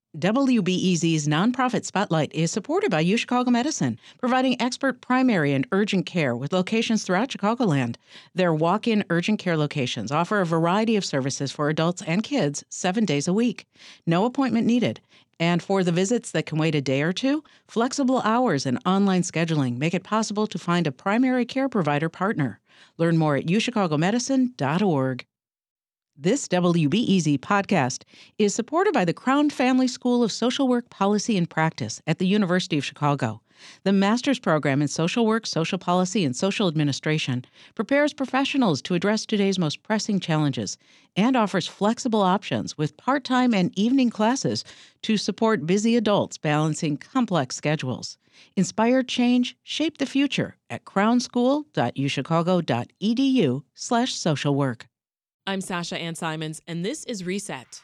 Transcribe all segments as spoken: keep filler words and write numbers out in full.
W B E Z's nonprofit spotlight is supported by UChicago Medicine, providing expert primary and urgent care with locations throughout Chicagoland. Their walk-in urgent care locations offer a variety of services for adults and kids seven days a week. No appointment needed. And for the visits that can wait a day or two, flexible hours and online scheduling make it possible to find a primary care provider partner. Learn more at u chicago medicine dot org. This W B E Z podcast is supported by the Crown Family School of Social Work Policy and Practice at the University of Chicago. The master's program in social work, social policy, and social administration prepares professionals to address today's most pressing challenges and offers flexible options with part-time and evening classes to support busy adults balancing complex schedules. Inspire change, shape the future at crownschool dot u chicago dot e d u slash social work. I'm Sasha Ann Simons, and this is Reset.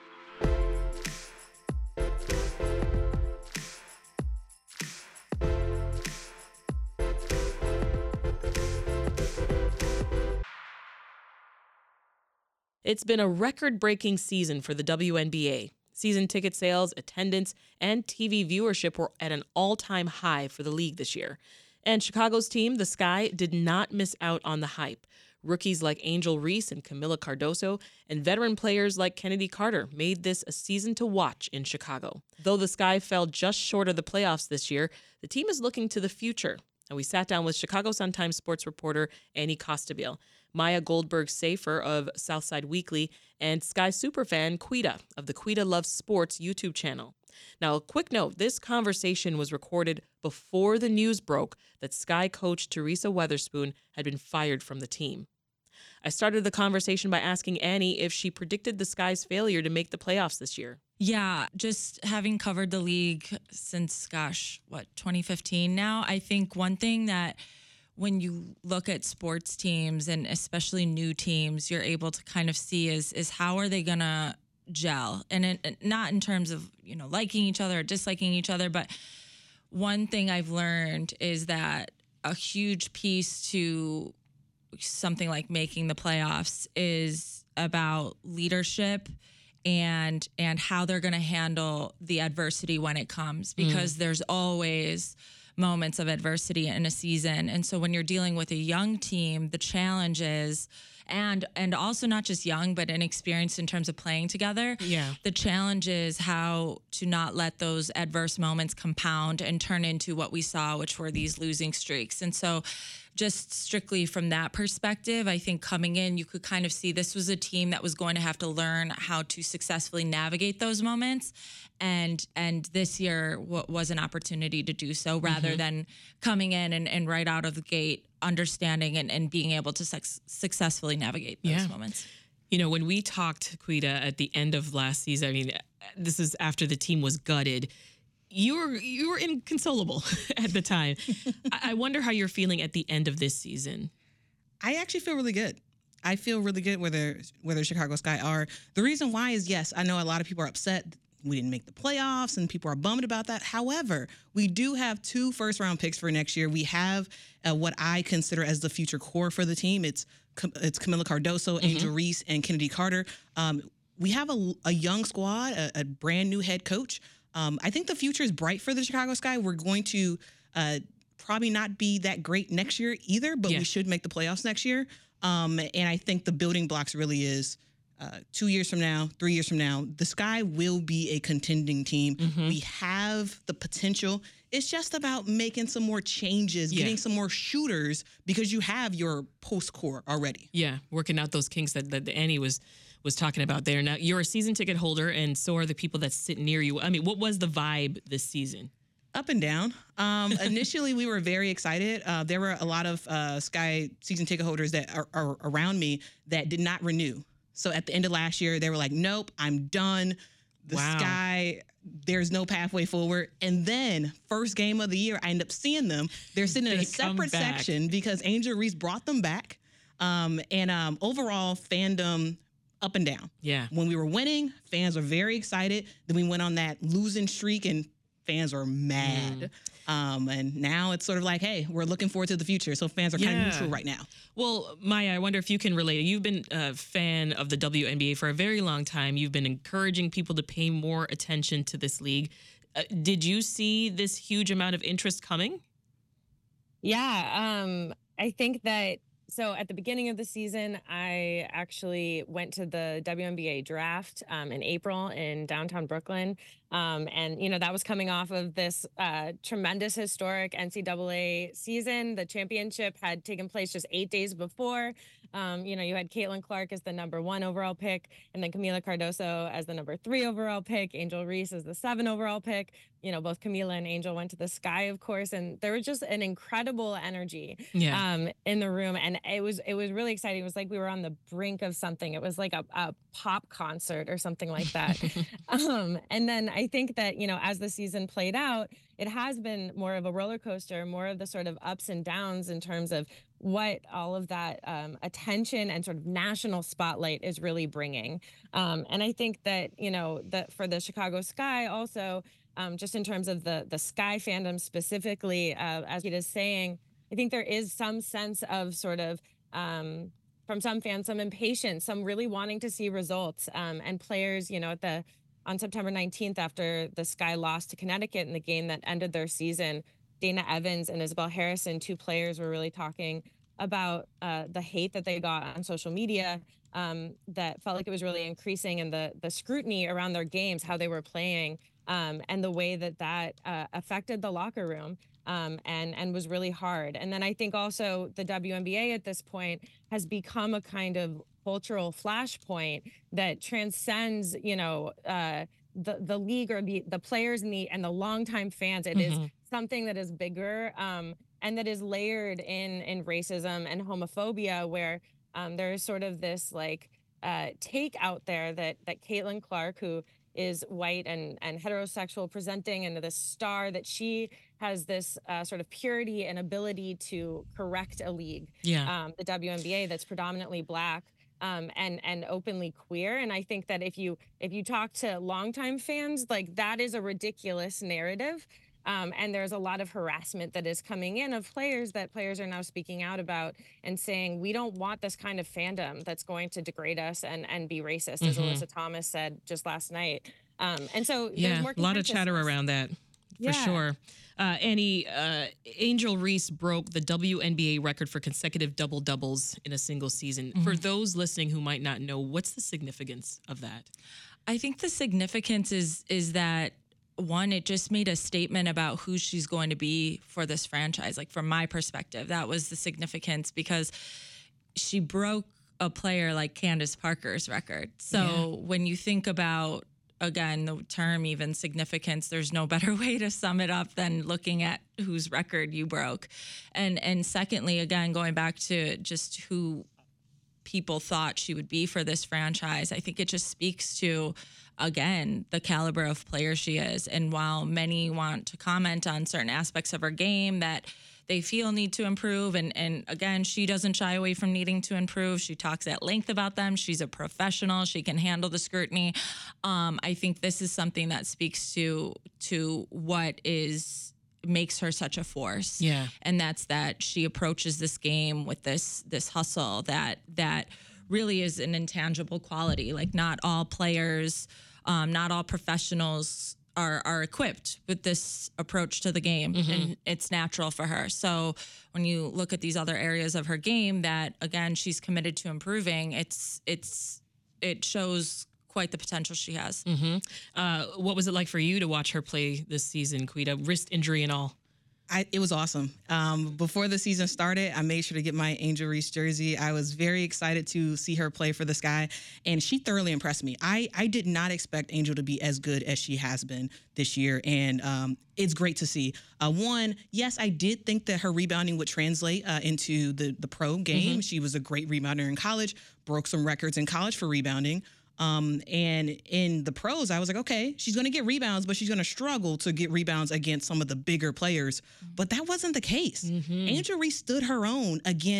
It's been a record-breaking season for the W N B A. Season ticket sales, attendance, and T V viewership were at an all-time high for the league this year. And Chicago's team, the Sky, did not miss out on the hype. Rookies like Angel Reese and Camila Cardoso and veteran players like Kennedy Carter made this a season to watch in Chicago. Though the Sky fell just short of the playoffs this year, the team is looking to the future. And we sat down with Chicago Sun-Times sports reporter Annie Costabile, Maya Goldberg-Safer of Southside Weekly, and Sky superfan Quita of the Quita Loves Sports YouTube channel. Now, a quick note, this conversation was recorded before the news broke that Sky coach Teresa Weatherspoon had been fired from the team. I started the conversation by asking Annie if she predicted the Sky's failure to make the playoffs this year. Yeah, just having covered the league since, gosh, what, twenty fifteen now, I think one thing that when you look at sports teams and especially new teams, you're able to kind of see is is how are they going to gel, and it, not in terms of, you know, liking each other or disliking each other, but one thing I've learned is that a huge piece to something like making the playoffs is about leadership and and how they're going to handle the adversity when it comes, because mm. there's always moments of adversity in a season. And so when you're dealing with a young team, the challenge is, and and also not just young, but inexperienced in terms of playing together. Yeah. The challenge is how to not let those adverse moments compound and turn into what we saw, which were these losing streaks. And so just strictly from that perspective, I think coming in, you could kind of see this was a team that was going to have to learn how to successfully navigate those moments. And and this year w- was an opportunity to do so, rather mm-hmm. than coming in and, and right out of the gate, understanding and, and being able to sex- successfully navigate those yeah. moments. You know, when we talked, Quita, at the end of last season, I mean, this is after the team was gutted, you were you were inconsolable at the time. I wonder how you're feeling at the end of this season. I actually feel really good. I feel really good whether whether Chicago Sky are. The reason why is, yes, I know a lot of people are upset we didn't make the playoffs and people are bummed about that. However, we do have two first round picks for next year. We have uh, what I consider as the future core for the team. It's it's Camila Cardoso, mm-hmm. Angel Reese, and Kennedy Carter. Um, we have a, a young squad, a, a brand new head coach. Um, I think the future is bright for the Chicago Sky. We're going to uh, probably not be that great next year either, but yeah. we should make the playoffs next year. Um, and I think the building blocks really is uh, two years from now, three years from now, the Sky will be a contending team. Mm-hmm. We have the potential. It's just about making some more changes, yeah. getting some more shooters, because you have your post core already. Yeah, working out those kinks that, that Annie was was talking about there. Now, you're a season ticket holder, and so are the people that sit near you. I mean, what was the vibe this season? Up and down. Um, initially, we were very excited. Uh, there were a lot of uh, Sky season ticket holders that are, are around me that did not renew. So at the end of last year, they were like, nope, I'm done. The wow. Sky, there's no pathway forward. And then first game of the year, I end up seeing them. They're sitting in a separate section because Angel Reese brought them back. Um, and um, overall, fandom up and down. Yeah. When we were winning, fans were very excited. Then we went on that losing streak and fans are mad. Mm. Um, and now it's sort of like, hey, we're looking forward to the future. So fans are kind yeah. of neutral right now. Well, Maya, I wonder if you can relate. You've been a fan of the W N B A for a very long time. You've been encouraging people to pay more attention to this league. Uh, did you see this huge amount of interest coming? Yeah, um, I think that, so at the beginning of the season, I actually went to the W N B A draft um, in April in downtown Brooklyn. Um, and, you know, that was coming off of this uh, tremendous historic N C double A season. The championship had taken place just eight days before. Um, you know, you had Caitlin Clark as the number one overall pick, and then Camila Cardoso as the number three overall pick, Angel Reese as the seven overall pick. You know, both Camila and Angel went to the Sky, of course, and there was just an incredible energy yeah. um, in the room, and it was it was really exciting. It was like we were on the brink of something. It was like a, a pop concert or something like that. um, and then I think that, you know, as the season played out, it has been more of a roller coaster, more of the sort of ups and downs in terms of what all of that um, attention and sort of national spotlight is really bringing. Um, and I think that, you know, that for the Chicago Sky also, um, just in terms of the the Sky fandom specifically, uh, as it is saying, I think there is some sense of sort of um, from some fans, some impatience, some really wanting to see results, um, and players, you know, at the on September nineteenth, after the Sky lost to Connecticut in the game that ended their season, Dana Evans and Isabel Harrison, two players, were really talking about uh, the hate that they got on social media um, that felt like it was really increasing, and the the scrutiny around their games, how they were playing, um, and the way that that uh, affected the locker room, um, and and was really hard. And then I think also the W N B A at this point has become a kind of cultural flashpoint that transcends, you know, uh, the the league or the the players and the and the longtime fans. It mm-hmm. is something that is bigger um, and that is layered in in racism and homophobia, where um, there is sort of this like uh, take out there that that Caitlin Clark, who is white and and heterosexual presenting, and this star, that she has this uh, sort of purity and ability to correct a league, yeah. um, the W N B A, that's predominantly Black. Um, and and openly queer. And I think that if you if you talk to longtime fans, like, that is a ridiculous narrative. Um, and there's a lot of harassment that is coming in of players that players are now speaking out about and saying, we don't want this kind of fandom that's going to degrade us and, and be racist, mm-hmm. as Alyssa Thomas said just last night. Um, and so yeah, there's more a lot of chatter around that. For yeah. sure. Uh, Annie, uh, Angel Reese broke the W N B A record for consecutive double-doubles in a single season. Mm-hmm. For those listening who might not know, what's the significance of that? I think the significance is is that, one, it just made a statement about who she's going to be for this franchise. Like, from my perspective, that was the significance, because she broke a player like Candace Parker's record. So yeah. when you think about, again, the term even significance, there's no better way to sum it up than looking at whose record you broke. And and secondly, again, going back to just who people thought she would be for this franchise, I think it just speaks to, again, the caliber of player she is. And while many want to comment on certain aspects of her game that they feel need to improve, and and again, she doesn't shy away from needing to improve. She talks at length about them. She's a professional. She can handle the scrutiny. Um, I think this is something that speaks to to what is makes her such a force. Yeah, and that's that she approaches this game with this this hustle that that really is an intangible quality. Like, not all players, um, not all professionals are are equipped with this approach to the game, mm-hmm. and it's natural for her. So when you look at these other areas of her game that, again, she's committed to improving, it's it's it shows quite the potential she has. Mm-hmm. Uh, what was it like for you to watch her play this season, Quita? Wrist injury and all. I, it was awesome. Um, before the season started, I made sure to get my Angel Reese jersey. I was very excited to see her play for the Sky, and she thoroughly impressed me. I, I did not expect Angel to be as good as she has been this year, and um, it's great to see. Uh, one, yes, I did think that her rebounding would translate uh, into the, the pro game. Mm-hmm. She was a great rebounder in college, broke some records in college for rebounding. Um, and in the pros, I was like, okay, she's going to get rebounds, but she's going to struggle to get rebounds against some of the bigger players. But that wasn't the case. Mm-hmm. Angel Reese stood her own against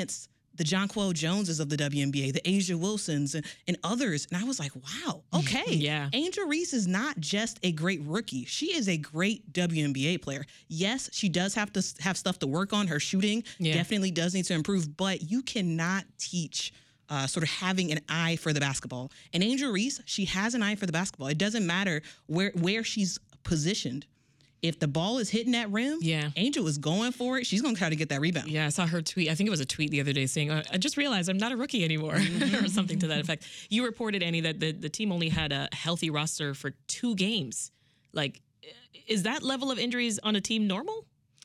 the Jonquel Joneses of the W N B A, the Asia Wilsons, and, and others. And I was like, wow, okay. Yeah. Angel Reese is not just a great rookie. She is a great W N B A player. Yes, she does have to have stuff to work on. Her shooting Yeah. definitely does need to improve, but you cannot teach uh, sort of having an eye for the basketball. And Angel Reese, she has an eye for the basketball. It doesn't matter where, where she's positioned. If the ball is hitting that rim, Yeah. Angel is going for it. She's going to try to get that rebound. Yeah, I saw her tweet. I think it was a tweet the other day saying, uh, I just realized I'm not a rookie anymore, or something to that effect. You reported, Annie, that the, the team only had a healthy roster for two games. Like, is that level of injuries on a team normal?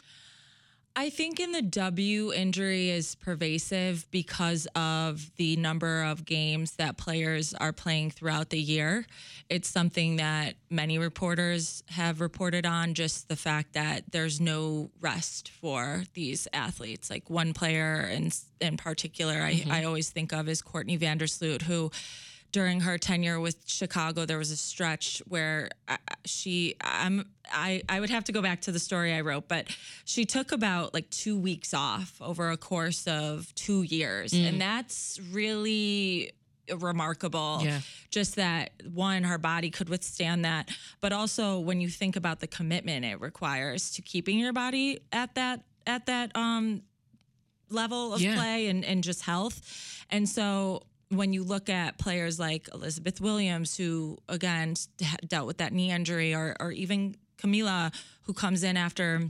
I think in the W, injury is pervasive because of the number of games that players are playing throughout the year. It's something that many reporters have reported on, just the fact that there's no rest for these athletes. Like one player in, in particular, mm-hmm. I, I always think of is Courtney Vandersloot, who during her tenure with Chicago, there was a stretch where she, I'm, I, I would have to go back to the story I wrote, but she took about like two weeks off over a course of two years. Mm. And that's really remarkable. Yeah. Just that, one, her body could withstand that. But also when you think about the commitment it requires to keeping your body at that, at that um, level of yeah. play and, and just health. And so when you look at players like Elizabeth Williams, who, again, dealt with that knee injury, or, or even Camila, who comes in after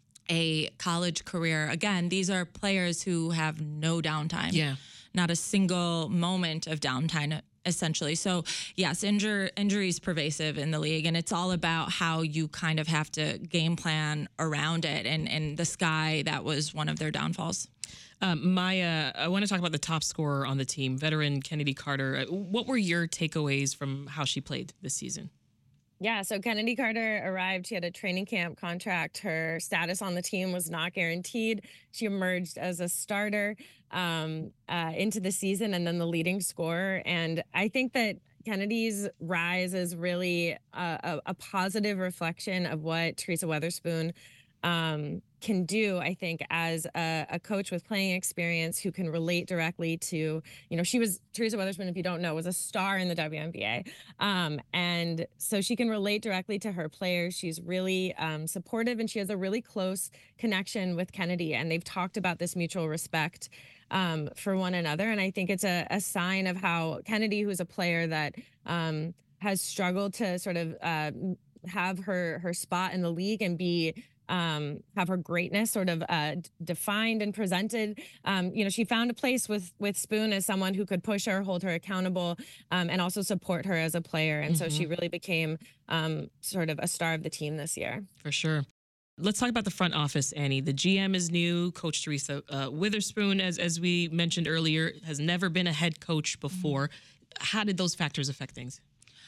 a college career, again, these are players who have no downtime. Yeah. Not a single moment of downtime, essentially. So, yes, injur- injury is pervasive in the league, and it's all about how you kind of have to game plan around it. And, and the Sky, that was one of their downfalls. Um, Maya, I want to talk about the top scorer on the team, veteran Kennedy Carter. What were your takeaways from how she played this season? Yeah, so Kennedy Carter arrived. She had a training camp contract. Her status on the team was not guaranteed. She emerged as a starter um, uh, into the season and then the leading scorer. And I think that Kennedy's rise is really a, a, a positive reflection of what Teresa Weatherspoon um, can do, I think, as a, a coach with playing experience who can relate directly to, you know, she was, Teresa Weatherspoon, if you don't know, was a star in the W N B A. Um, and so she can relate directly to her players. She's really um, supportive, and she has a really close connection with Kennedy. And they've talked about this mutual respect um, for one another. And I think it's a, a sign of how Kennedy, who's a player that um, has struggled to sort of uh, have her, her spot in the league and be Um, have her greatness sort of uh, defined and presented. Um, you know, she found a place with with Spoon as someone who could push her, hold her accountable, um, and also support her as a player. And mm-hmm. so she really became um, sort of a star of the team this year. For sure. Let's talk about the front office, Annie. The G M is new. Coach Teresa uh, Weatherspoon, as as we mentioned earlier, has never been a head coach before. Mm-hmm. How did those factors affect things?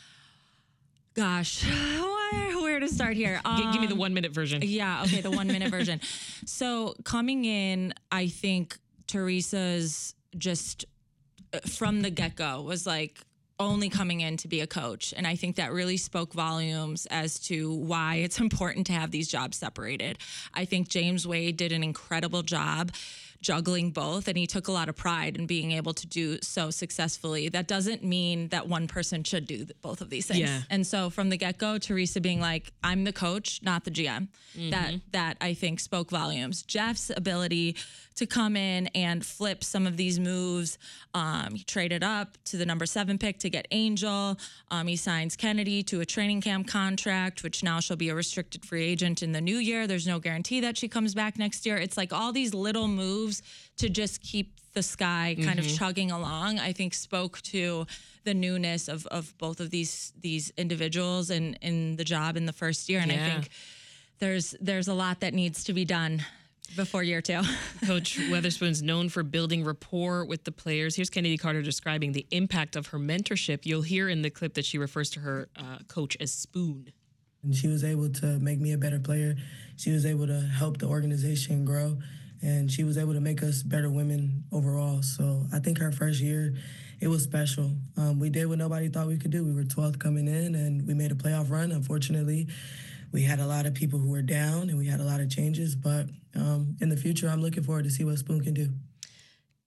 Gosh, where to start here? Um, G- give me the one minute version. Yeah, okay, the one minute version. So coming in, I think Teresa's just from the get go was like only coming in to be a coach. And I think that really spoke volumes as to why it's important to have these jobs separated. I think James Wade did an incredible job juggling both, and he took a lot of pride in being able to do so successfully. That doesn't mean that one person should do both of these things. Yeah. And so from the get-go, Teresa being like, I'm the coach, not the G M, mm-hmm. that that I think spoke volumes. Jeff's ability to come in and flip some of these moves. Um, he traded up to the number seven pick to get Angel. Um, he signs Kennedy to a training camp contract, which now she'll be a restricted free agent in the new year. There's no guarantee that she comes back next year. It's like all these little moves to just keep the Sky kind mm-hmm. of chugging along, I think spoke to the newness of, of both of these these individuals and in the job in the first year. And yeah. I think there's there's a lot that needs to be done before year two. Coach Weatherspoon's known for building rapport with the players. Here's Kennedy Carter describing the impact of her mentorship. You'll hear in the clip that she refers to her uh, coach as Spoon. And she was able to make me a better player. She was able to help the organization grow, and she was able to make us better women overall. So I think her first year, it was special. Um, we did what nobody thought we could do. We were twelfth coming in, and we made a playoff run. Unfortunately, we had a lot of people who were down, and we had a lot of changes. But um, in the future, I'm looking forward to see what Spoon can do.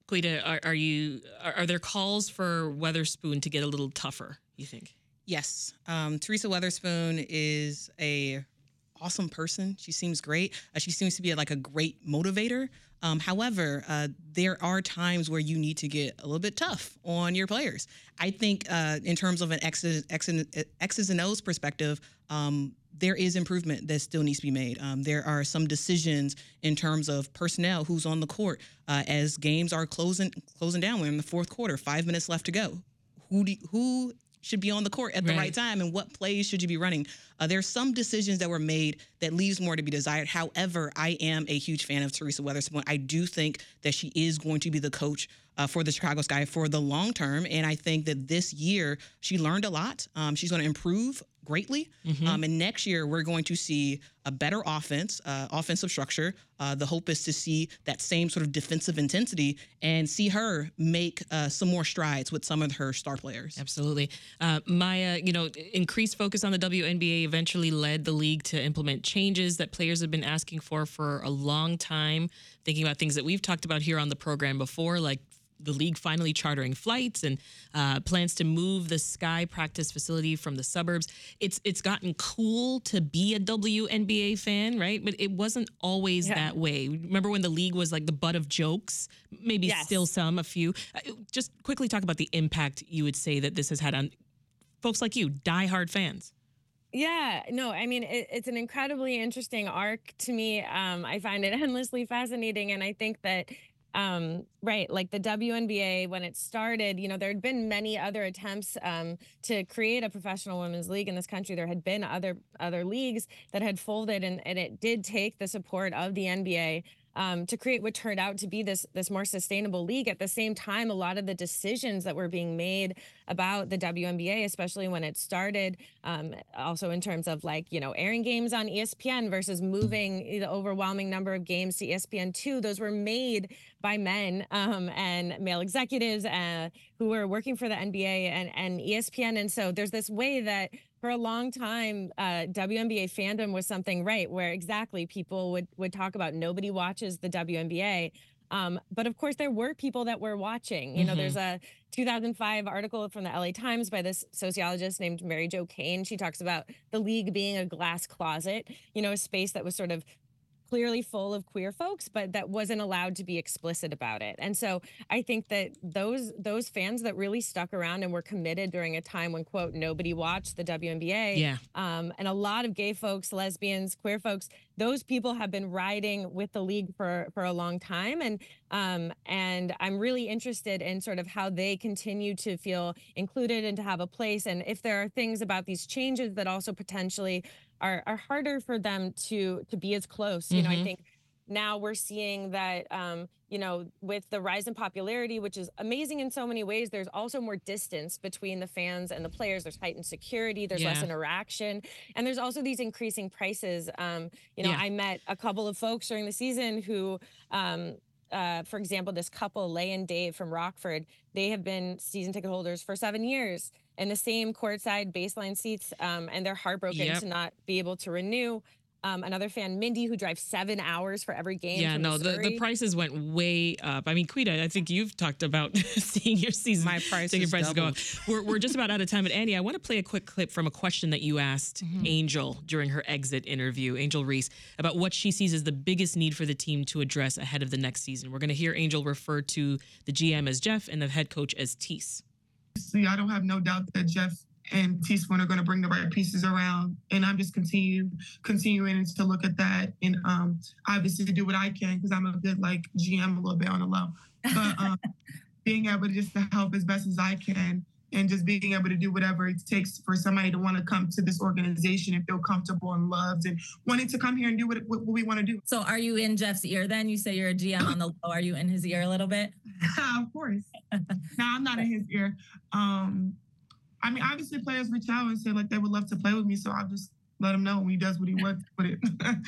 Quita, are, are you are, are there calls for Weatherspoon to get a little tougher, you think? Yes. Um, Teresa Weatherspoon is a awesome person. She seems great. Uh, she seems to be like a great motivator. Um, however, uh, there are times where you need to get a little bit tough on your players. I think uh, in terms of an X's, X's, X's and O's perspective, um, there is improvement that still needs to be made. Um, there are some decisions in terms of personnel, who's on the court, uh, as games are closing closing down. We're in the fourth quarter, five minutes left to go. Who do, who should be on the court at the right, right time, and what plays should you be running? Uh, there's some decisions that were made that leaves more to be desired. However, I am a huge fan of Teresa Weatherspoon. I do think that she is going to be the coach uh, for the Chicago Sky for the long term, and I think that this year she learned a lot. Um, she's going to improve greatly, mm-hmm. um, and next year we're going to see a better offense, uh, offensive structure. Uh, the hope is to see that same sort of defensive intensity and see her make uh, some more strides with some of her star players. Absolutely. Uh, Maya, you know, increased focus on the W N B A eventually led the league to implement changes that players have been asking for for a long time, thinking about things that we've talked about here on the program before, like the league finally chartering flights and uh, plans to move the Sky practice facility from the suburbs. It's it's gotten cool to be a W N B A fan, right? But it wasn't always yeah. that way. Remember when the league was like the butt of jokes? Maybe yes. still some, a few. Uh, just quickly talk about the impact you would say that this has had on folks like you, diehard fans. Yeah, no, I mean, it, it's an incredibly interesting arc to me. Um, I find it endlessly fascinating. And I think that Um, right. Like the W N B A, when it started, you know, there had been many other attempts um, to create a professional women's league in this country. There had been other other leagues that had folded, and, and it did take the support of the N B A um, to create what turned out to be this this more sustainable league. At the same time, a lot of the decisions that were being made about the W N B A, especially when it started, um, also in terms of like, you know, airing games on E S P N versus moving the overwhelming number of games to E S P N two, those were made by men um, and male executives uh, who were working for the N B A and, and E S P N. And so there's this way that for a long time, uh, W N B A fandom was something, right, where exactly people would, would talk about nobody watches the W N B A. Um, but of course, there were people that were watching. You know, mm-hmm. there's a two thousand five article from the L A Times by this sociologist named Mary Jo Kane. She talks about the league being a glass closet, you know, a space that was sort of clearly full of queer folks, but that wasn't allowed to be explicit about it. And so I think that those those fans that really stuck around and were committed during a time when, quote, nobody watched the W N B A, yeah. um, and a lot of gay folks, lesbians, queer folks, those people have been riding with the league for, for a long time. And um, and I'm really interested in sort of how they continue to feel included and to have a place. And if there are things about these changes that also potentially Are, are harder for them to to be as close. You mm-hmm. know, I think now we're seeing that, um, you know, with the rise in popularity, which is amazing in so many ways, there's also more distance between the fans and the players. There's heightened security. There's yeah. less interaction. And there's also these increasing prices. Um, you know, yeah. I met a couple of folks during the season who, um, uh, for example, this couple, Leigh and Dave from Rockford, they have been season ticket holders for seven years. In the same courtside baseline seats, um, and they're heartbroken yep. to not be able to renew. Um, another fan, Mindy, who drives seven hours for every game. Yeah, no, the, the prices went way up. I mean, Quita, I think you've talked about seeing your season My price ticket prices doubled. go up. We're, we're just about out of time. But Andy, I want to play a quick clip from a question that you asked mm-hmm. Angel during her exit interview, Angel Reese, about what she sees as the biggest need for the team to address ahead of the next season. We're going to hear Angel refer to the G M as Jeff and the head coach as Tease. See, I don't have no doubt that Jeff and Teaspoon are going to bring the right pieces around, and I'm just continue continuing to look at that and um, obviously do what I can because I'm a good like G M a little bit on the low, but um, being able to just to help as best as I can and just being able to do whatever it takes for somebody to want to come to this organization and feel comfortable and loved and wanting to come here and do what, what we want to do. So are you in Jeff's ear then? You say you're a G M on the low. Are you in his ear a little bit? Of course. No, I'm not in his ear. Um, I mean, obviously players reach out and say like they would love to play with me. So I'll just let him know when he does what he wants with it.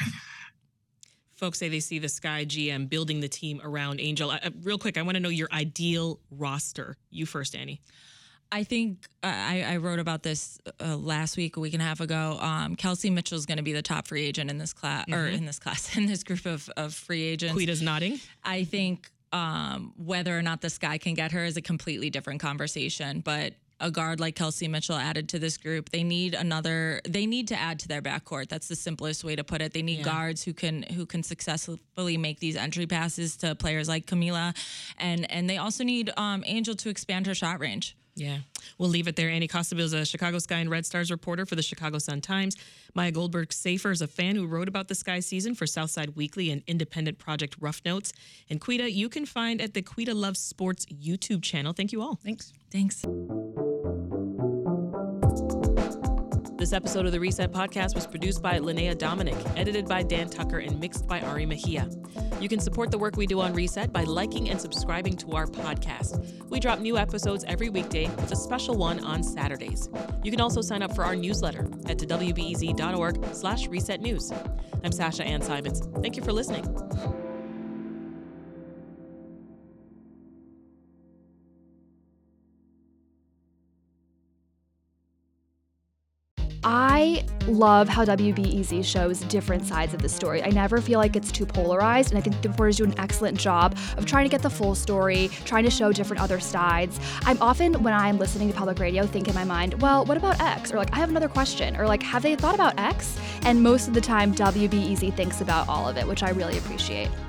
Folks say they see the Sky G M building the team around Angel. Uh, real quick, I want to know your ideal roster. You first, Annie. I think uh, I, I wrote about this uh, last week, a week and a half ago. Um, Kelsey Mitchell is going to be the top free agent in this class, mm-hmm. or in this class, in this group of, of free agents. Quita's nodding. I think Um, whether or not the Sky can get her is a completely different conversation. But a guard like Kelsey Mitchell added to this group, they need another. They need to add to their backcourt. That's the simplest way to put it. They need Yeah. guards who can who can successfully make these entry passes to players like Camila, and and they also need um, Angel to expand her shot range. Yeah, we'll leave it there. Annie Kosovo is a Chicago Sky and Red Stars reporter for the Chicago Sun-Times. Maya Goldberg-Safer is a fan who wrote about the Sky season for Southside Weekly and independent project Rough Notes. And Quita, you can find at the Quita Loves Sports YouTube channel. Thank you all. Thanks. Thanks. This episode of the Reset Podcast was produced by Linnea Dominic, edited by Dan Tucker, and mixed by Ari Mejia. You can support the work we do on Reset by liking and subscribing to our podcast. We drop new episodes every weekday with a special one on Saturdays. You can also sign up for our newsletter at w b e z dot org slash reset news. I'm Sasha Ann Simons. Thank you for listening. I love how W B E Z shows different sides of the story. I never feel like it's too polarized, and I think the reporters do an excellent job of trying to get the full story, trying to show different other sides. I'm often, when I'm listening to public radio, think in my mind, well, what about X? Or like, I have another question. Or like, have they thought about X? And most of the time, W B E Z thinks about all of it, which I really appreciate.